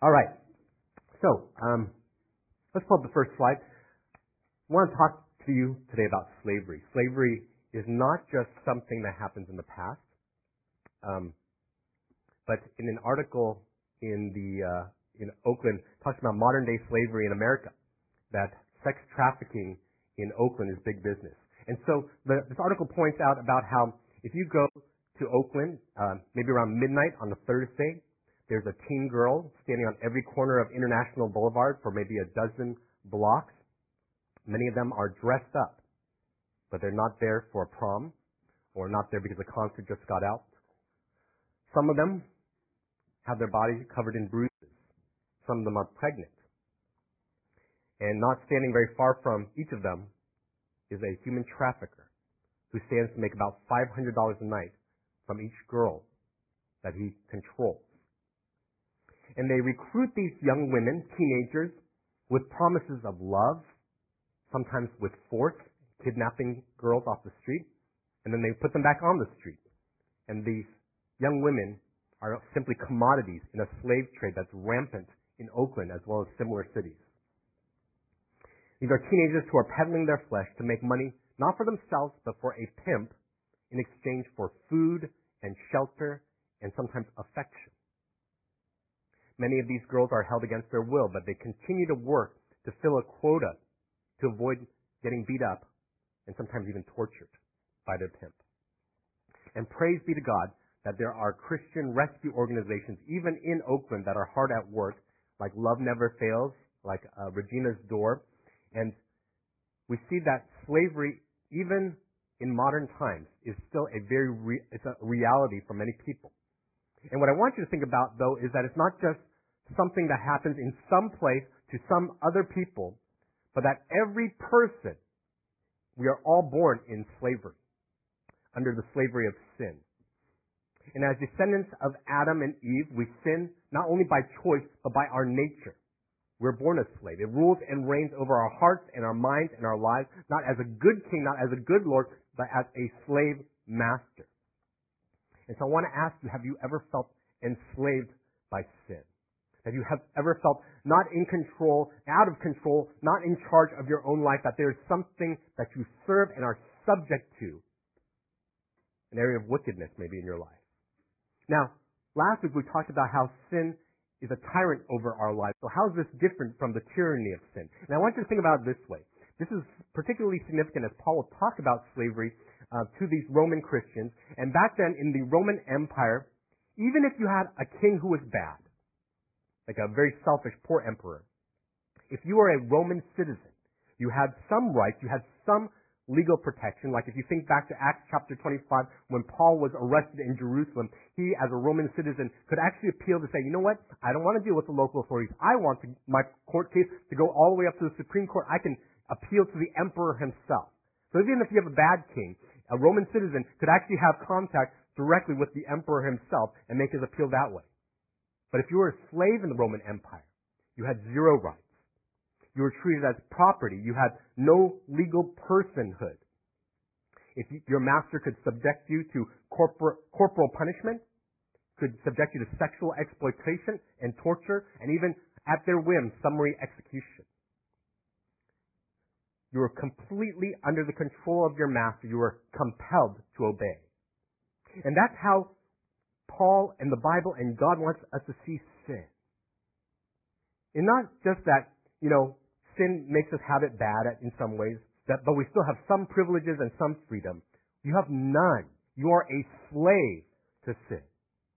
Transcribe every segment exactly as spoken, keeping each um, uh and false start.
All right. So, um, let's pull up the first slide. I want to talk to you today about slavery. Slavery is not just something that happens in the past, um, but in an article in the uh, in Oakland talks about modern day slavery in America, that sex trafficking in Oakland is big business. And so the, this article points out about how if you go to Oakland, uh, maybe around midnight on a Thursday, there's a teen girl standing on every corner of International Boulevard for maybe a dozen blocks. Many of them are dressed up, but they're not there for a prom or not there because the concert just got out. Some of them have their bodies covered in bruises. Some of them are pregnant. And not standing very far from each of them is a human trafficker who stands to make about five hundred dollars a night from each girl that he controls. And they recruit these young women, teenagers, with promises of love, sometimes with force, kidnapping girls off the street, and then they put them back on the street. And these young women are simply commodities in a slave trade that's rampant in Oakland as well as similar cities. These are teenagers who are peddling their flesh to make money, not for themselves, but for a pimp in exchange for food and shelter and sometimes affection. Many of these girls are held against their will, but they continue to work to fill a quota to avoid getting beat up and sometimes even tortured by their pimp. And praise be to God that there are Christian rescue organizations, even in Oakland, that are hard at work, like Love Never Fails, like uh, Regina's Door. And we see that slavery, even in modern times, is still a very re- it's a reality for many people. And what I want you to think about, though, is that it's not just something that happens in some place to some other people, but that every person, we are all born in slavery, under the slavery of sin. And as descendants of Adam and Eve, we sin not only by choice, but by our nature. We're born a slave. It rules and reigns over our hearts and our minds and our lives, not as a good king, not as a good Lord, but as a slave master. And so I want to ask you, have you ever felt enslaved by sin? Have you have ever felt not in control, out of control, not in charge of your own life, that there is something that you serve and are subject to, an area of wickedness maybe in your life? Now, last week we talked about how sin is a tyrant over our lives. So how is this different from the tyranny of sin? And I want you to think about it this way. This is particularly significant as Paul will talk about slavery uh, to these Roman Christians. And back then in the Roman Empire, even if you had a king who was bad, like a very selfish, poor emperor, if you were a Roman citizen, you had some rights, you had some legal protection. Like if you think back to Acts chapter twenty-five, when Paul was arrested in Jerusalem, he, as a Roman citizen, could actually appeal to say, you know what, I don't want to deal with the local authorities. I want to, my court case to go all the way up to the Supreme Court. I can appeal to the emperor himself. So even if you have a bad king, a Roman citizen could actually have contact directly with the emperor himself and make his appeal that way. But if you were a slave in the Roman Empire, you had zero rights. You were treated as property. You had no legal personhood. If you, your master could subject you to corpor, corporal punishment, could subject you to sexual exploitation and torture, and even, at their whim, summary execution. You were completely under the control of your master. You were compelled to obey. And that's how Paul and the Bible and God wants us to see sin. And not just that, you know, sin makes us have it bad in some ways, that, but we still have some privileges and some freedom. You have none. You are a slave to sin.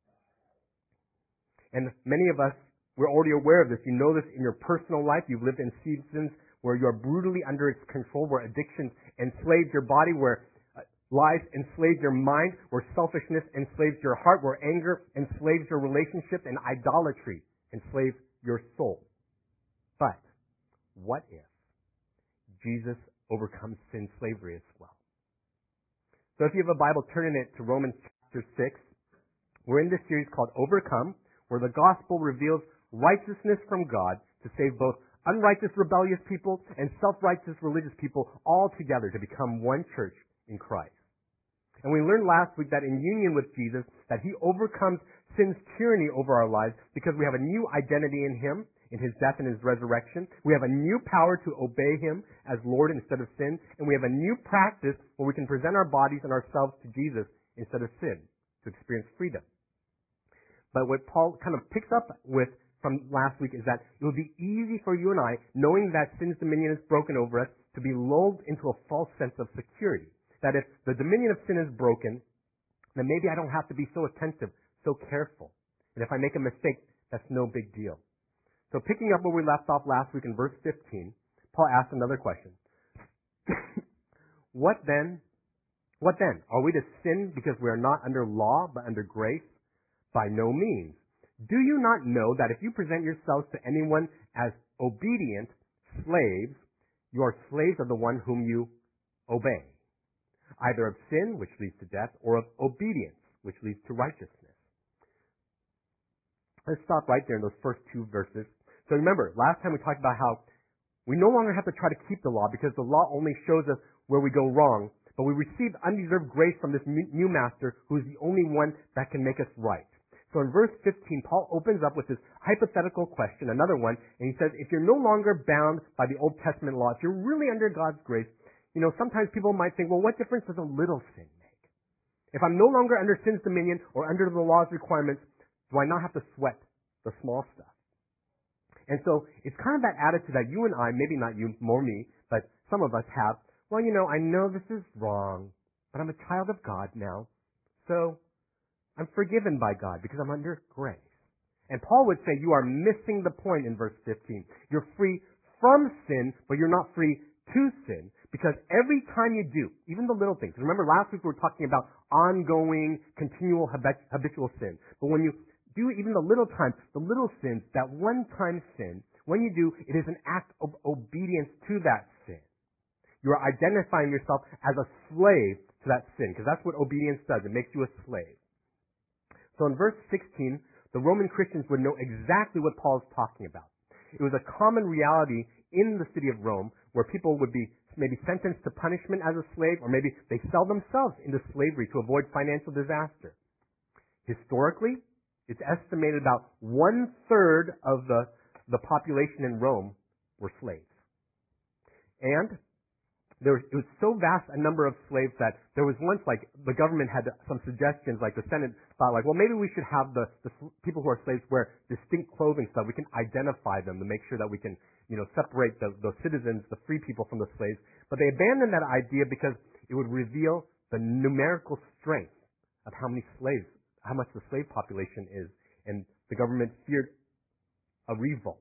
And many of us, we're already aware of this. You know this in your personal life. You've lived in seasons where you are brutally under its control, where addiction enslaved your body, where lies enslaved your mind, where selfishness enslaves your heart, where anger enslaves your relationships, and idolatry enslaves your soul. But what if Jesus overcomes sin slavery as well? So if you have a Bible, turn in it to Romans chapter six. We're in this series called Overcome, where the gospel reveals righteousness from God to save both unrighteous, rebellious people and self-righteous, religious people all together to become one church in Christ. And we learned last week that in union with Jesus, that he overcomes sin's tyranny over our lives because we have a new identity in Him, in His death and His resurrection. We have a new power to obey Him as Lord instead of sin. And we have a new practice where we can present our bodies and ourselves to Jesus instead of sin to experience freedom. But what Paul kind of picks up with from last week is that it will be easy for you and I, knowing that sin's dominion is broken over us, to be lulled into a false sense of security. That if the dominion of sin is broken, then maybe I don't have to be so attentive, so careful. And if I make a mistake, that's no big deal. So picking up where we left off last week in verse fifteen, Paul asked another question. What then? What then? Are we to sin because we are not under law but under grace? By no means. Do you not know that if you present yourselves to anyone as obedient slaves, you are slaves of the one whom you obey, either of sin, which leads to death, or of obedience, which leads to righteousness? Let's stop right there in those first two verses. So remember, last time we talked about how we no longer have to try to keep the law because the law only shows us where we go wrong, but we receive undeserved grace from this new master who is the only one that can make us right. So in verse fifteen, Paul opens up with this hypothetical question, another one, and he says, if you're no longer bound by the Old Testament law, if you're really under God's grace, you know, sometimes people might think, well, what difference does a little sin make? If I'm no longer under sin's dominion or under the law's requirements, do I not have to sweat the small stuff? And so it's kind of that attitude that you and I, maybe not you, more me, but some of us have, well, you know, I know this is wrong, but I'm a child of God now, so I'm forgiven by God because I'm under grace. And Paul would say you are missing the point in verse fifteen. You're free from sin, but you're not free to sin because every time you do, even the little things. Remember last week we were talking about ongoing, continual, habitual sin. But when you do even the little times, the little sins, that one-time sin, when you do, it is an act of obedience to that sin. You are identifying yourself as a slave to that sin because that's what obedience does. It makes you a slave. So in verse sixteen, the Roman Christians would know exactly what Paul is talking about. It was a common reality in the city of Rome where people would be maybe sentenced to punishment as a slave, or maybe they sell themselves into slavery to avoid financial disaster. Historically, it's estimated about one-third of the, the population in Rome were slaves. And There was, it was so vast a number of slaves that there was once, like, the government had some suggestions, like the Senate thought, like, well, maybe we should have the, the people who are slaves wear distinct clothing so that we can identify them to make sure that we can, you know, separate the, the citizens, the free people from the slaves. But they abandoned that idea because it would reveal the numerical strength of how many slaves, how much the slave population is, and the government feared a revolt.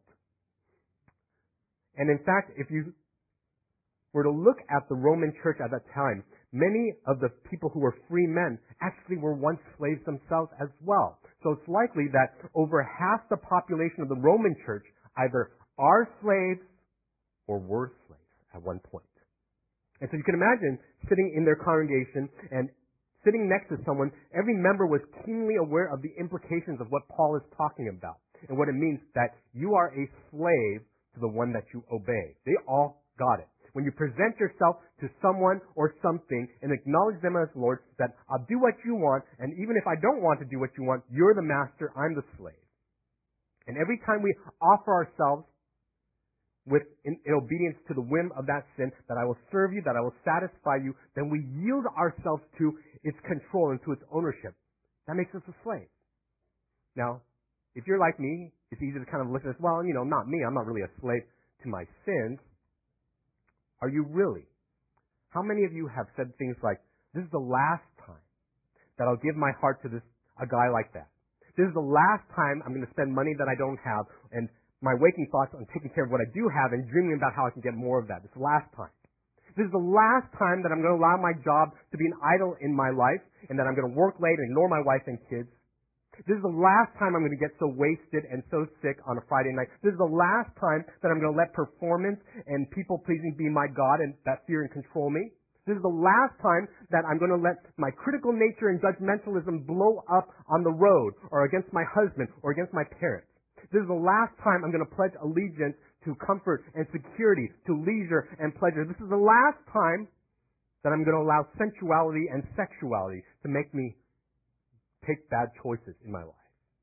And in fact, if you were to look at the Roman church at that time, many of the people who were free men actually were once slaves themselves as well. So it's likely that over half the population of the Roman church either are slaves or were slaves at one point. And so you can imagine sitting in their congregation and sitting next to someone, every member was keenly aware of the implications of what Paul is talking about and what it means that you are a slave to the one that you obey. They all got it. When you present yourself to someone or something and acknowledge them as Lord, that I'll do what you want, and even if I don't want to do what you want, you're the master, I'm the slave. And every time we offer ourselves with in, in obedience to the whim of that sin, that I will serve you, that I will satisfy you, then we yield ourselves to its control and to its ownership. That makes us a slave. Now, if you're like me, it's easy to kind of look at this, well, you know, not me, I'm not really a slave to my sins. Are you really? How many of you have said things like, this is the last time that I'll give my heart to this a guy like that. This is the last time I'm going to spend money that I don't have, and my waking thoughts on taking care of what I do have and dreaming about how I can get more of that. This is the last time. This is the last time that I'm going to allow my job to be an idol in my life, and that I'm going to work late and ignore my wife and kids. This is the last time I'm going to get so wasted and so sick on a Friday night. This is the last time that I'm going to let performance and people-pleasing be my God and that fear and control me. This is the last time that I'm going to let my critical nature and judgmentalism blow up on the road or against my husband or against my parents. This is the last time I'm going to pledge allegiance to comfort and security, to leisure and pleasure. This is the last time that I'm going to allow sensuality and sexuality to make me take bad choices in my life.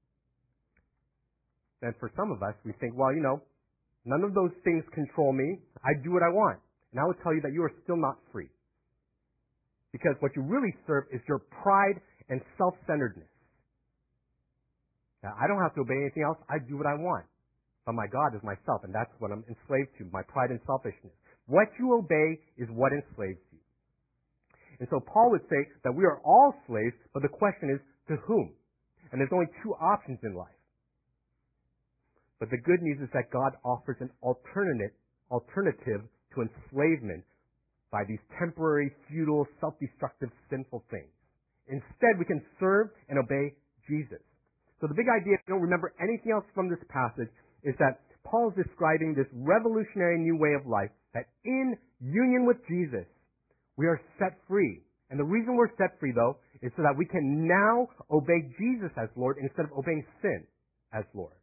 then for some of us, we think, well, you know, none of those things control me. I do what I want. And I would tell you that you are still not free. Because what you really serve is your pride and self-centeredness. Now, I don't have to obey anything else. I do what I want. But my God is myself, and that's what I'm enslaved to, my pride and selfishness. What you obey is what enslaves you. And so Paul would say that we are all slaves, but the question is, to whom? And there's only two options in life. But the good news is that God offers an alternative, alternative to enslavement by these temporary, futile, self-destructive, sinful things. Instead, we can serve and obey Jesus. So the big idea, if you don't remember anything else from this passage, is that Paul is describing this revolutionary new way of life, that in union with Jesus, we are set free. And the reason we're set free, though, is so that we can now obey Jesus as Lord instead of obeying sin as Lord.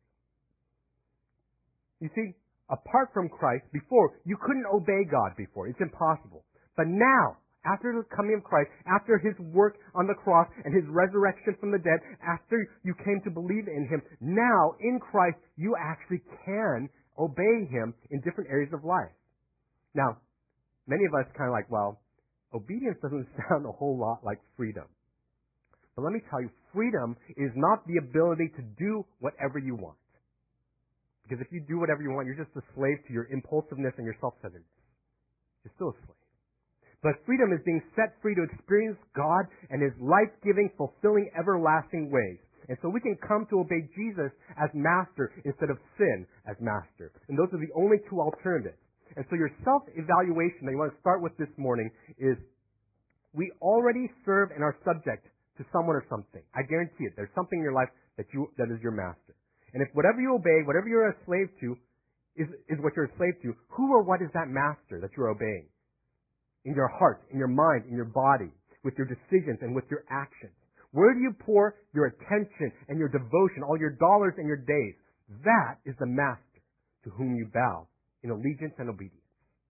You see, apart from Christ, before, you couldn't obey God before. It's impossible. But now, after the coming of Christ, after His work on the cross and His resurrection from the dead, after you came to believe in Him, now, in Christ, you actually can obey Him in different areas of life. Now, many of us kind of like, well, obedience doesn't sound a whole lot like freedom. But let me tell you, freedom is not the ability to do whatever you want. Because if you do whatever you want, you're just a slave to your impulsiveness and your self-centeredness. You're still a slave. But freedom is being set free to experience God and His life-giving, fulfilling, everlasting ways. And so we can come to obey Jesus as master instead of sin as master. And those are the only two alternatives. And so your self-evaluation that you want to start with this morning is, we already serve and are subject to someone or something. I guarantee it. There's something in your life that you that is your master. And if whatever you obey, whatever you're a slave to, is, is what you're a slave to, who or what is that master that you're obeying? In your heart, in your mind, in your body, with your decisions and with your actions. Where do you pour your attention and your devotion, all your dollars and your days? That is the master to whom you bow in allegiance and obedience.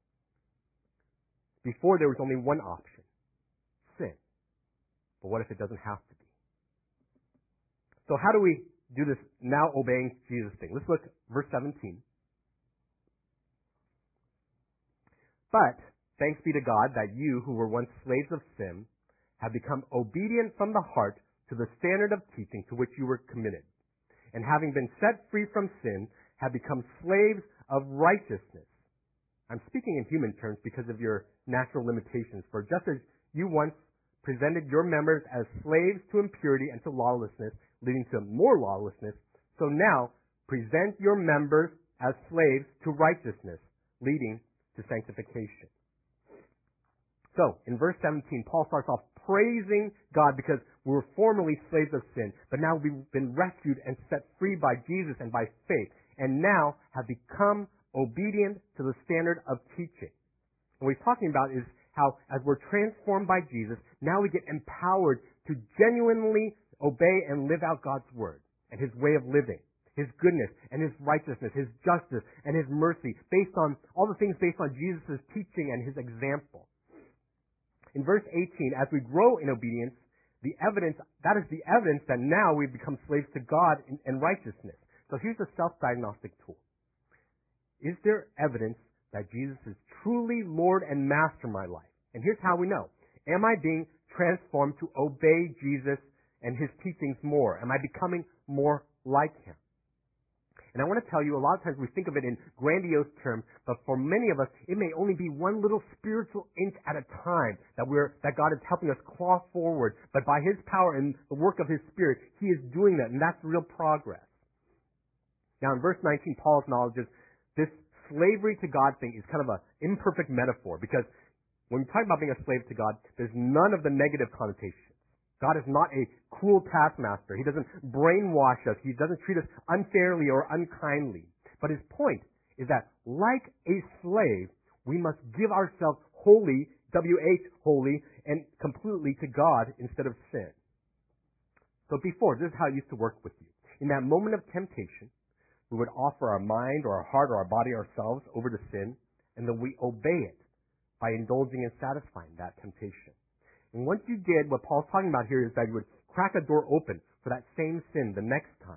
Before there was only one option, sin. But what if it doesn't have to be? So how do we do this now obeying Jesus thing? Let's look at verse seventeen. But thanks be to God that you who were once slaves of sin have become obedient from the heart to the standard of teaching to which you were committed. And having been set free from sin, have become slaves of righteousness. I'm speaking in human terms because of your natural limitations. For just as you once presented your members as slaves to impurity and to lawlessness, leading to more lawlessness, so now present your members as slaves to righteousness, leading to sanctification. So, in verse seventeen, Paul starts off praising God because we were formerly slaves of sin, but now we've been rescued and set free by Jesus and by faith, and now have become obedient to the standard of teaching. And what he's talking about is how, as we're transformed by Jesus, now we get empowered to genuinely obey and live out God's word and His way of living, His goodness and His righteousness, His justice and His mercy, based on all the things based on Jesus' teaching and His example. In verse eighteen, as we grow in obedience, the evidence, that is the evidence that now we've become slaves to God in, in righteousness. So here's a self-diagnostic tool. Is there evidence that Jesus is truly Lord and Master in my life? And here's how we know. Am I being transformed to obey Jesus and His teachings more? Am I becoming more like Him? And I want to tell you, a lot of times we think of it in grandiose terms, but for many of us, it may only be one little spiritual inch at a time that we're, that God is helping us claw forward. But by His power and the work of His Spirit, He is doing that, and that's real progress. Now in verse nineteen, Paul acknowledges this slavery to God thing is kind of an imperfect metaphor, because when we talk about being a slave to God, there's none of the negative connotations. God is not a cruel taskmaster. He doesn't brainwash us. He doesn't treat us unfairly or unkindly. But his point is that, like a slave, we must give ourselves wholly, W H, wholly, and completely to God instead of sin. So before, this is how it used to work with you. In that moment of temptation, we would offer our mind or our heart or our body ourselves over to sin, and then we obey it by indulging and satisfying that temptation. And once you did, what Paul's talking about here is that you would crack a door open for that same sin the next time.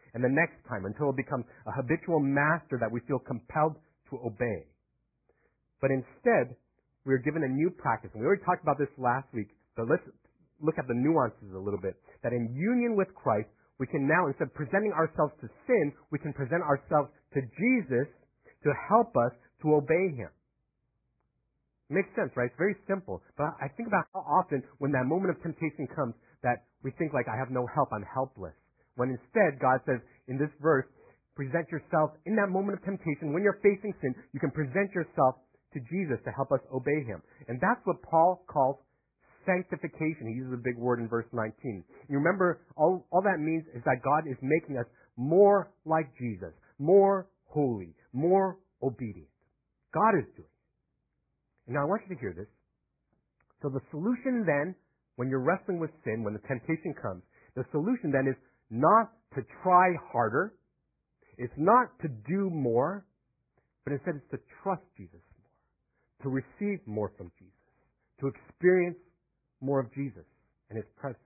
and the next time until it becomes a habitual master that we feel compelled to obey. But instead, we are given a new practice. And we already talked about this last week, but let's look at the nuances a little bit. That in union with Christ, we can now, instead of presenting ourselves to sin, we can present ourselves to Jesus to help us to obey Him. Makes sense, right? It's very simple. But I think about how often when that moment of temptation comes that we think like, I have no help, I'm helpless. When instead, God says in this verse, present yourself in that moment of temptation. When you're facing sin, you can present yourself to Jesus to help us obey Him. And that's what Paul calls sanctification. He uses a big word in verse nineteen. You remember, all, all that means is that God is making us more like Jesus, more holy, more obedient. God is doing it. Now I want you to hear this. So the solution then, when you're wrestling with sin, when the temptation comes, the solution then is not to try harder. It's not to do more, but instead it's to trust Jesus more, to receive more from Jesus, to experience more of Jesus and His presence.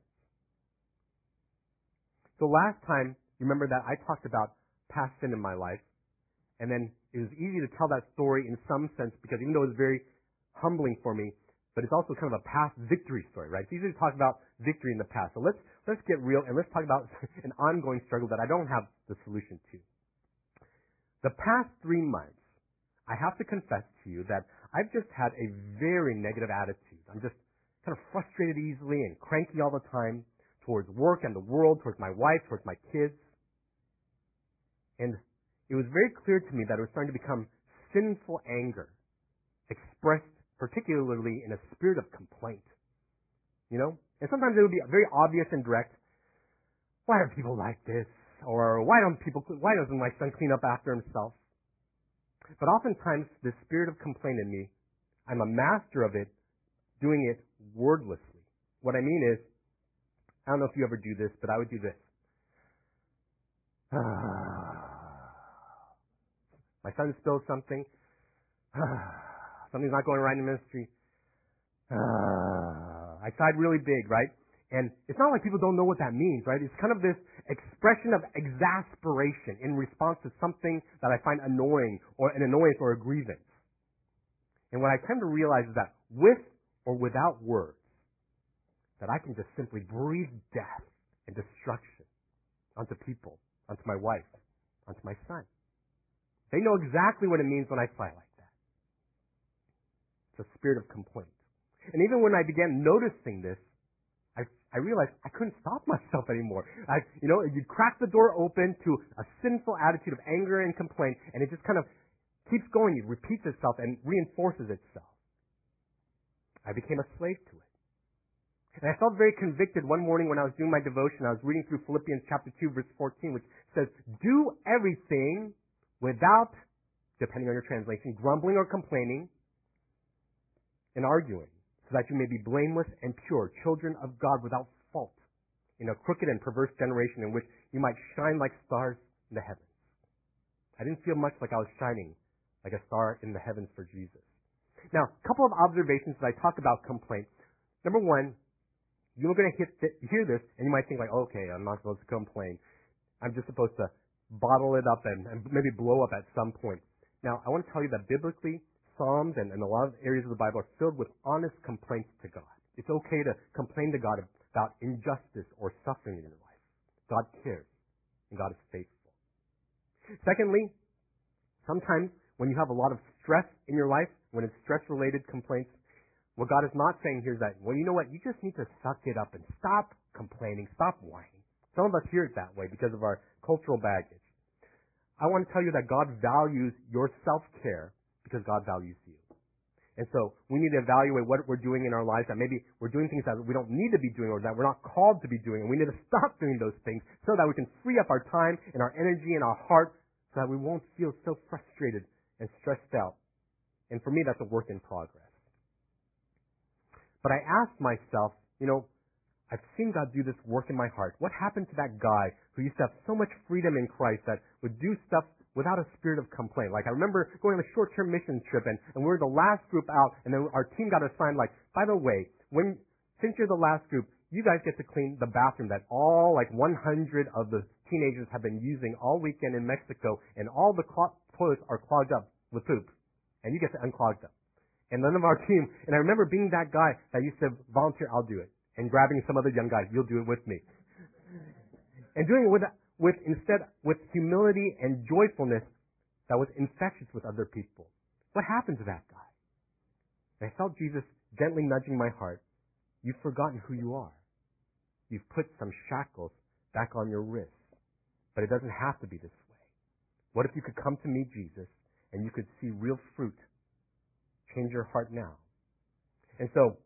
So last time, you remember that I talked about past sin in my life, and then it was easy to tell that story in some sense because even though it was very humbling for me, but it's also kind of a past victory story, right? It's easy to talk about victory in the past. So let's let's get real and let's talk about an ongoing struggle that I don't have the solution to. The past three months, I have to confess to you that I've just had a very negative attitude. I'm just kind of frustrated easily and cranky all the time towards work and the world, towards my wife, towards my kids. And it was very clear to me that it was starting to become sinful anger, expressed particularly in a spirit of complaint. You know? And sometimes it would be very obvious and direct. Why are people like this? Or why don't people, why doesn't my son clean up after himself? But oftentimes, this spirit of complaint in me, I'm a master of it, doing it wordlessly. What I mean is, I don't know if you ever do this, but I would do this. My son spilled something. Something's not going right in ministry. I sighed really big, right? And it's not like people don't know what that means, right? It's kind of this expression of exasperation in response to something that I find annoying, or an annoyance or a grievance. And what I come to realize is that with or without words, that I can just simply breathe death and destruction onto people, onto my wife, onto my son. They know exactly what it means when I fight like that. It's a spirit of complaint. And even when I began noticing this, I, I realized I couldn't stop myself anymore. I, you know, you crack the door open to a sinful attitude of anger and complaint, and it just kind of keeps going. It repeats itself and reinforces itself. I became a slave to it. And I felt very convicted one morning when I was doing my devotion. I was reading through Philippians chapter two, verse fourteen, which says, do everything without, depending on your translation, grumbling or complaining and arguing, so that you may be blameless and pure, children of God without fault, in a crooked and perverse generation in which you might shine like stars in the heavens. I didn't feel much like I was shining like a star in the heavens for Jesus. Now, a couple of observations as I talk about complaint. Number one, you're going to hit th- hear this, and you might think like, okay, I'm not supposed to complain. I'm just supposed to bottle it up and, and maybe blow up at some point. Now, I want to tell you that biblically, Psalms and, and a lot of areas of the Bible are filled with honest complaints to God. It's okay to complain to God about injustice or suffering in your life. God cares, and God is faithful. Secondly, sometimes when you have a lot of stress in your life, when it's stress-related complaints, what God is not saying here is that, well, you know what, you just need to suck it up and stop complaining, stop whining. Some of us hear it that way because of our cultural baggage. I want to tell you that God values your self-care because God values you. And so we need to evaluate what we're doing in our lives, that maybe we're doing things that we don't need to be doing or that we're not called to be doing, and we need to stop doing those things so that we can free up our time and our energy and our heart so that we won't feel so frustrated and stressed out. And for me, that's a work in progress. But I asked myself, you know, I've seen God do this work in my heart. What happened to that guy who used to have so much freedom in Christ that would do stuff without a spirit of complaint? Like I remember going on a short-term mission trip and, and we were the last group out and then our team got assigned like, by the way, when since you're the last group, you guys get to clean the bathroom that all like one hundred of the teenagers have been using all weekend in Mexico, and all the clo- toilets are clogged up with poop, and you get to unclog them. And none of our team, and I remember being that guy that used to volunteer, I'll do it, and grabbing some other young guys, you'll do it with me. And doing it with, with instead, with humility and joyfulness that was infectious with other people. What happened to that guy? And I felt Jesus gently nudging my heart. You've forgotten who you are. You've put some shackles back on your wrists. But it doesn't have to be this way. What if you could come to me, Jesus, and you could see real fruit? Change your heart now. And so,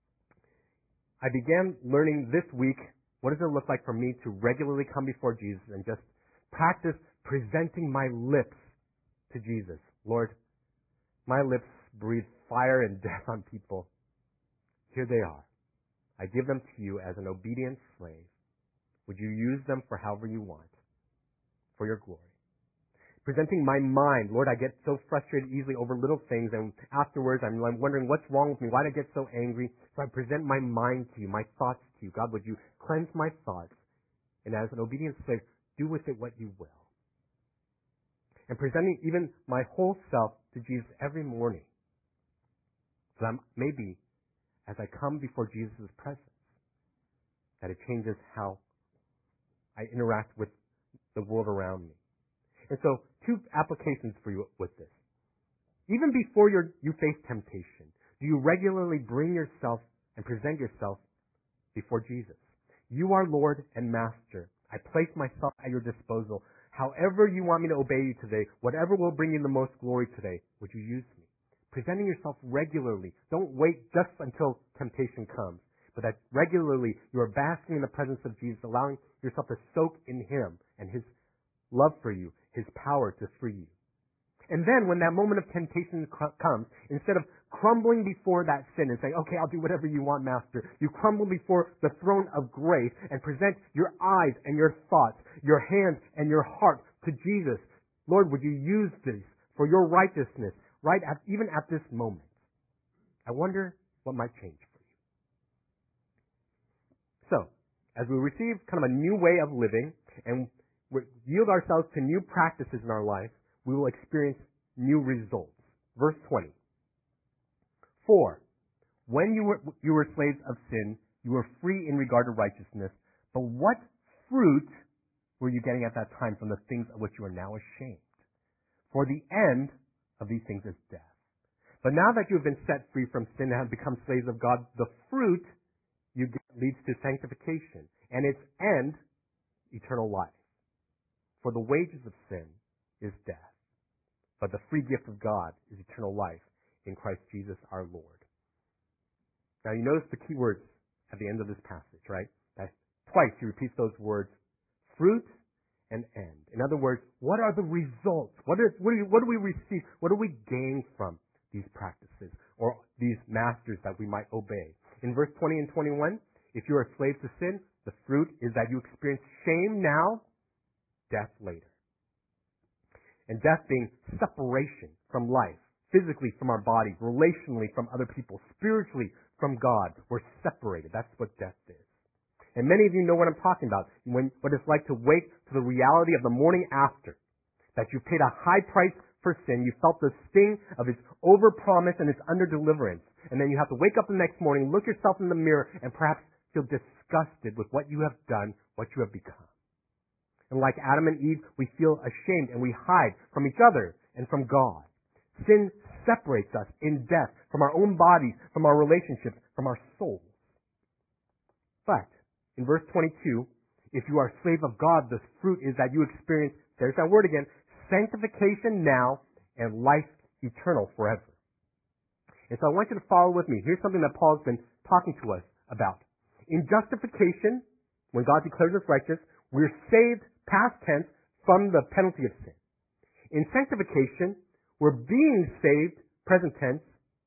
I began learning this week, what does it look like for me to regularly come before Jesus and just practice presenting my lips to Jesus. Lord, my lips breathe fire and death on people. Here they are. I give them to you as an obedient slave. Would you use them for however you want, for your glory? Presenting my mind. Lord, I get so frustrated easily over little things, and afterwards I'm wondering what's wrong with me. Why did I get so angry? So I present my mind to you, my thoughts to you. God, would you cleanse my thoughts? And as an obedient slave, do with it what you will. And presenting even my whole self to Jesus every morning. So that maybe as I come before Jesus' presence, that it changes how I interact with the world around me. And so, two applications for you with this. Even before you're, you face temptation, do you regularly bring yourself and present yourself before Jesus? You are Lord and Master. I place myself at your disposal. However you want me to obey you today, whatever will bring you the most glory today, would you use me? Presenting yourself regularly. Don't wait just until temptation comes, but that regularly you are basking in the presence of Jesus, allowing yourself to soak in Him and His love for you, His power to free you. And then when that moment of temptation comes, instead of crumbling before that sin and saying, okay, I'll do whatever you want, Master, you crumble before the throne of grace and present your eyes and your thoughts, your hands and your heart to Jesus. Lord, would you use this for your righteousness right at, even at this moment? I wonder what might change for you. So, as we receive kind of a new way of living and we yield ourselves to new practices in our life, we will experience new results. Verse twenty. For, when you were, you were slaves of sin, you were free in regard to righteousness, but what fruit were you getting at that time from the things of which you are now ashamed? For the end of these things is death. But now that you have been set free from sin and have become slaves of God, the fruit you get leads to sanctification, and its end, eternal life. For the wages of sin is death, but the free gift of God is eternal life in Christ Jesus our Lord. Now you notice the key words at the end of this passage, right? That twice he repeats those words, fruit and end. In other words, what are the results? What, is, what, do, you, what do we receive? What do we gain from these practices or these masters that we might obey? In verse twenty and twenty-one, if you are a slave to sin, the fruit is that you experience shame now, death later. And death being separation from life, physically from our bodies, relationally from other people, spiritually from God. We're separated. That's what death is. And many of you know what I'm talking about, when, what it's like to wake to the reality of the morning after, that you paid a high price for sin, you felt the sting of its overpromise and its underdeliverance, and then you have to wake up the next morning, look yourself in the mirror, and perhaps feel disgusted with what you have done, what you have become. And like Adam and Eve, we feel ashamed and we hide from each other and from God. Sin separates us in death from our own bodies, from our relationships, from our souls. But in verse twenty-two, if you are a slave of God, the fruit is that you experience, there's that word again, sanctification now and life eternal forever. And so I want you to follow with me. Here's something that Paul has been talking to us about. In justification, when God declares us righteous, we're saved past tense from the penalty of sin. In sanctification, we're being saved present tense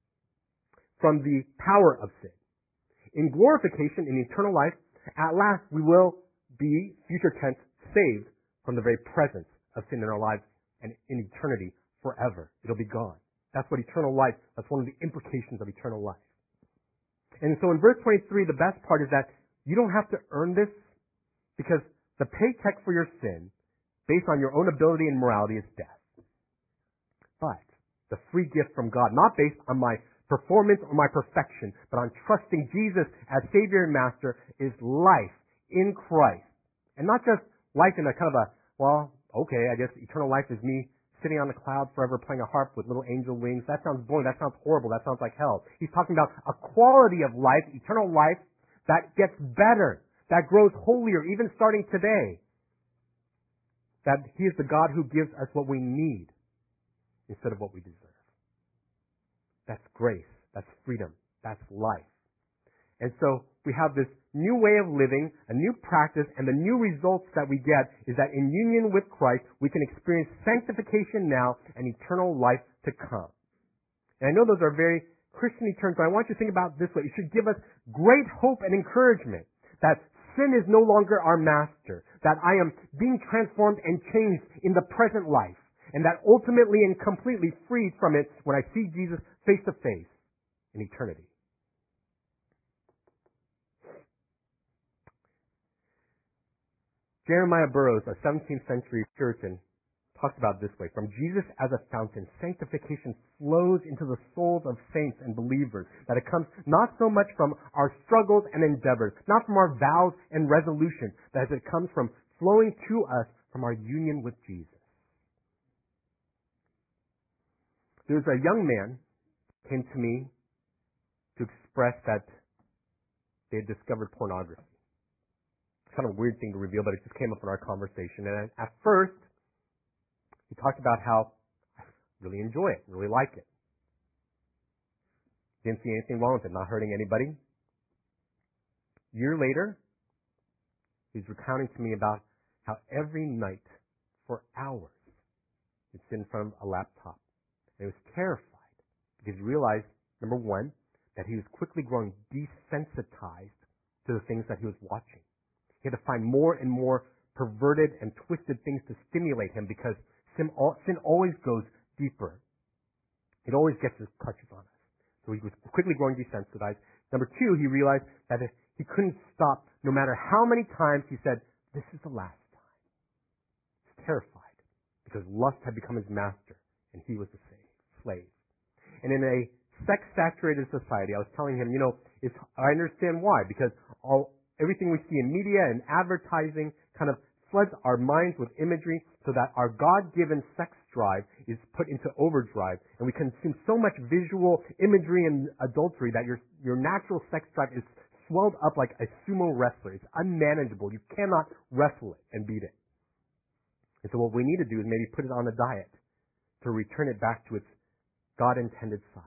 from the power of sin. In glorification, in eternal life, at last we will be, future tense, saved from the very presence of sin in our lives and in eternity forever. It'll be gone. That's what eternal life, that's one of the implications of eternal life. And so in verse twenty-three, the best part is that you don't have to earn this, because The paycheck for your sin, based on your own ability and morality, is death. But the free gift from God, not based on my performance or my perfection, but on trusting Jesus as Savior and Master, is life in Christ. And not just life in a kind of a, well, okay, I guess eternal life is me sitting on a cloud forever playing a harp with little angel wings. That sounds boring. That sounds horrible. That sounds like hell. He's talking about a quality of life, eternal life, that gets better, that grows holier, even starting today. That He is the God who gives us what we need instead of what we deserve. That's grace. That's freedom. That's life. And so we have this new way of living, a new practice, and the new results that we get is that in union with Christ, we can experience sanctification now and eternal life to come. And I know those are very Christian-y terms, but I want you to think about it this way. It should give us great hope and encouragement that sin is no longer our master, that I am being transformed and changed in the present life, and that ultimately and completely freed from it when I see Jesus face to face in eternity. Jeremiah Burroughs, a seventeenth century Puritan, talks about it this way. From Jesus as a fountain, sanctification flows into the souls of saints and believers. That it comes not so much from our struggles and endeavors, not from our vows and resolutions, but as it comes from flowing to us from our union with Jesus. There's a young man who came to me to express that they had discovered pornography. It's kind of a weird thing to reveal, but it just came up in our conversation. And at first, he talked about how I really enjoy it, really like it. Didn't see anything wrong with it, not hurting anybody. A year later, he's recounting to me about how every night for hours he'd sit in front of a laptop. And he was terrified because he realized, number one, that he was quickly growing desensitized to the things that he was watching. He had to find more and more perverted and twisted things to stimulate him because sin, sin always goes deeper. It always gets its clutches on us. So he was quickly growing desensitized. Number two, he realized that he couldn't stop no matter how many times he said, this is the last time. He's terrified because lust had become his master and he was the slave. And in a sex-saturated society, I was telling him, you know, it's, I understand why, because all everything we see in media and advertising kind of floods our minds with imagery so that our God-given sex drive is put into overdrive, and we consume so much visual imagery and adultery that your your natural sex drive is swelled up like a sumo wrestler. It's unmanageable. You cannot wrestle it and beat it. And so what we need to do is maybe put it on a diet to return it back to its God-intended size.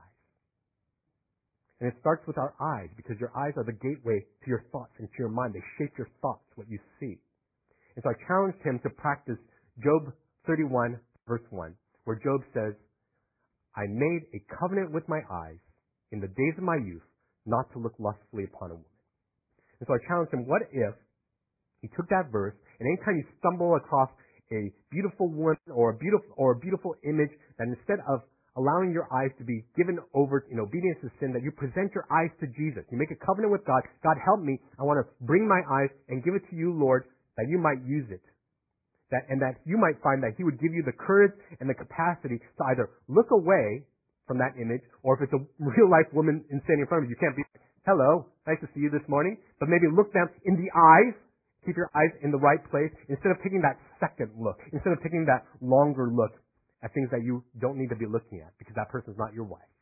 And it starts with our eyes, because your eyes are the gateway to your thoughts and to your mind. They shape your thoughts, what you see. And so I challenged him to practice Job thirty-one, verse one, where Job says, I made a covenant with my eyes in the days of my youth not to look lustfully upon a woman. And so I challenged him, what if he took that verse, and anytime you stumble across a beautiful woman or a beautiful, or a beautiful image, that instead of allowing your eyes to be given over in obedience to sin, that you present your eyes to Jesus. You make a covenant with God. God, help me. I want to bring my eyes and give it to you, Lord, that you might use it. That, and that you might find that He would give you the courage and the capacity to either look away from that image, or if it's a real-life woman standing in front of you, you can't be like, hello, nice to see you this morning, but maybe look them in the eyes, keep your eyes in the right place, instead of taking that second look, instead of taking that longer look at things that you don't need to be looking at because that person's not your wife.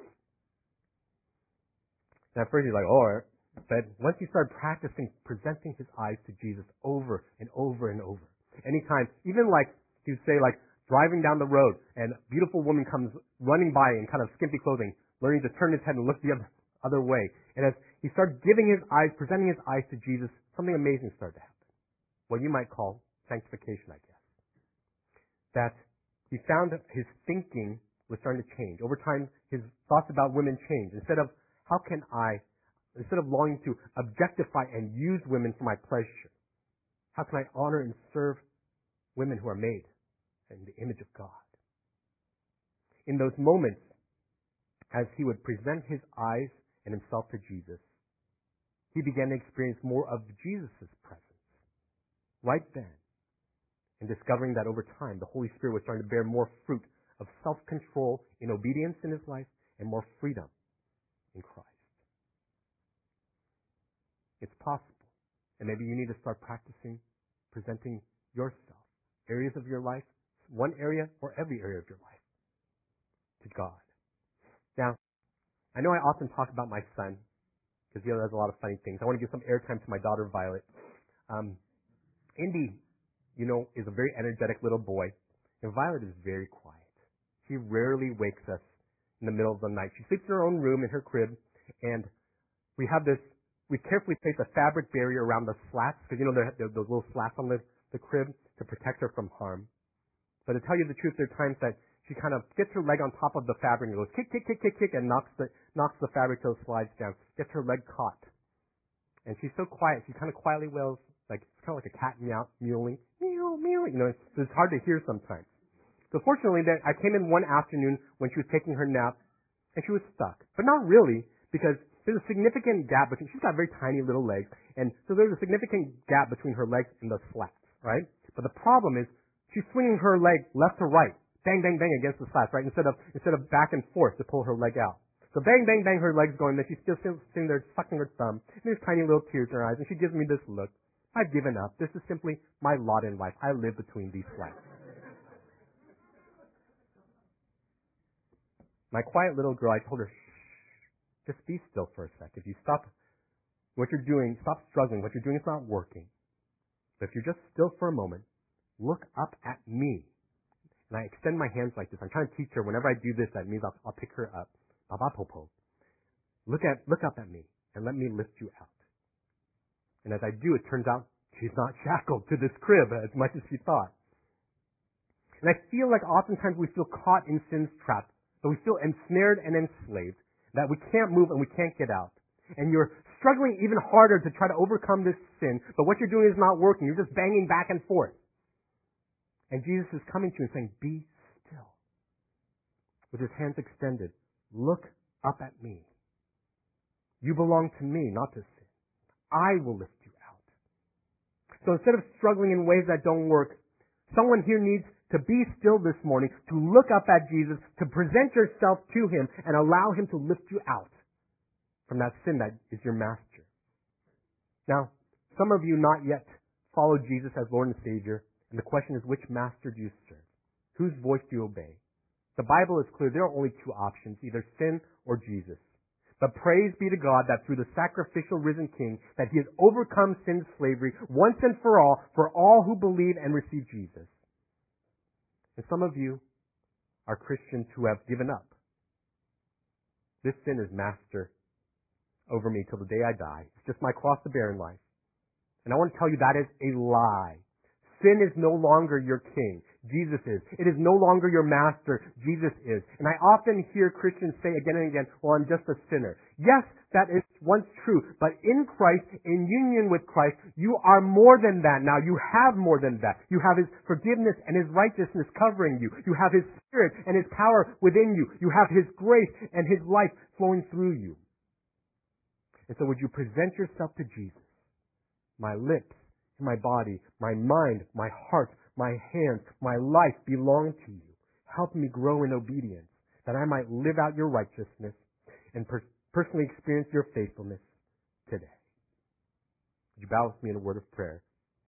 And at first he's like, oh, but once he started practicing presenting his eyes to Jesus over and over and over, anytime, even like he would say like driving down the road and a beautiful woman comes running by in kind of skimpy clothing, learning to turn his head and look the other, other way. And as he started giving his eyes, presenting his eyes to Jesus, something amazing started to happen. What you might call sanctification, I guess. That he found that his thinking was starting to change. Over time, his thoughts about women changed. Instead of, how can I, instead of longing to objectify and use women for my pleasure, how can I honor and serve women who are made in the image of God? In those moments, as he would present his eyes and himself to Jesus, he began to experience more of Jesus' presence. right then, and discovering that over time, the Holy Spirit was starting to bear more fruit of self-control in obedience in his life and more freedom in Christ. It's possible. And maybe you need to start practicing presenting yourself, areas of your life, one area or every area of your life, to God. Now, I know I often talk about my son, because he does a lot of funny things. I want to give some airtime to my daughter, Violet. Um, Indy, you know, is a very energetic little boy, and Violet is very quiet. She rarely wakes us in the middle of the night. She sleeps in her own room in her crib, and we have this, we carefully place a fabric barrier around the slats, because, you know, there are those little slats on the, the crib to protect her from harm. But to tell you the truth, there are times that she kind of gets her leg on top of the fabric and goes kick, kick, kick, kick, kick, and knocks the knocks the fabric till it slides down. Gets her leg caught. And she's so quiet, she kind of quietly wails, like it's kind of like a cat meow, mewling, meow, meow. You know, it's, it's hard to hear sometimes. So fortunately, that I came in one afternoon when she was taking her nap, and she was stuck. But not really, because there's a significant gap between, she's got very tiny little legs, and so there's a significant gap between her legs and the slats, right? But the problem is, she's swinging her leg left to right, bang, bang, bang against the slats, right? Instead of instead of back and forth to pull her leg out. So bang, bang, bang, her leg's going, then she's still sitting there sucking her thumb, and there's tiny little tears in her eyes, and she gives me this look. I've given up. This is simply my lot in life. I live between these slats. My quiet little girl, I told her, shh, just be still for a sec. If you stop what you're doing, stop struggling. What you're doing is not working. But if you're just still for a moment, look up at me. And I extend my hands like this. I'm trying to teach her whenever I do this, that means I'll, I'll pick her up. Baba Popo. Look at, look up at me and let me lift you out. And as I do, it turns out she's not shackled to this crib as much as she thought. And I feel like oftentimes we feel caught in sin's trap, that we feel ensnared and enslaved, that we can't move and we can't get out. And you're struggling even harder to try to overcome this sin, but what you're doing is not working. You're just banging back and forth. And Jesus is coming to you and saying, be still. With his hands extended, look up at me. You belong to me, not to sin. I will lift you out. So instead of struggling in ways that don't work, someone here needs to be still this morning, to look up at Jesus, to present yourself to him, and allow him to lift you out from that sin that is your master. Now, some of you not yet follow Jesus as Lord and Savior, and the question is, which master do you serve? Whose voice do you obey? The Bible is clear. There are only two options, either sin or Jesus. But praise be to God that through the sacrificial risen King, that he has overcome sin's slavery once and for all, for all who believe and receive Jesus. And some of you are Christians who have given up. This sin is master over me till the day I die. It's just my cross to bear in life. And I want to tell you that is a lie. Sin is no longer your king. Jesus is. It is no longer your master. Jesus is. And I often hear Christians say again and again, well, I'm just a sinner. Yes, that is once true. But in Christ, in union with Christ, you are more than that now. You have more than that. You have his forgiveness and his righteousness covering you. You have his spirit and his power within you. You have his grace and his life flowing through you. And so would you present yourself to Jesus? My lips, my body, my mind, my heart, my hands, my life belong to you. Help me grow in obedience, that I might live out your righteousness and per- personally experience your faithfulness today. Would you bow with me in a word of prayer?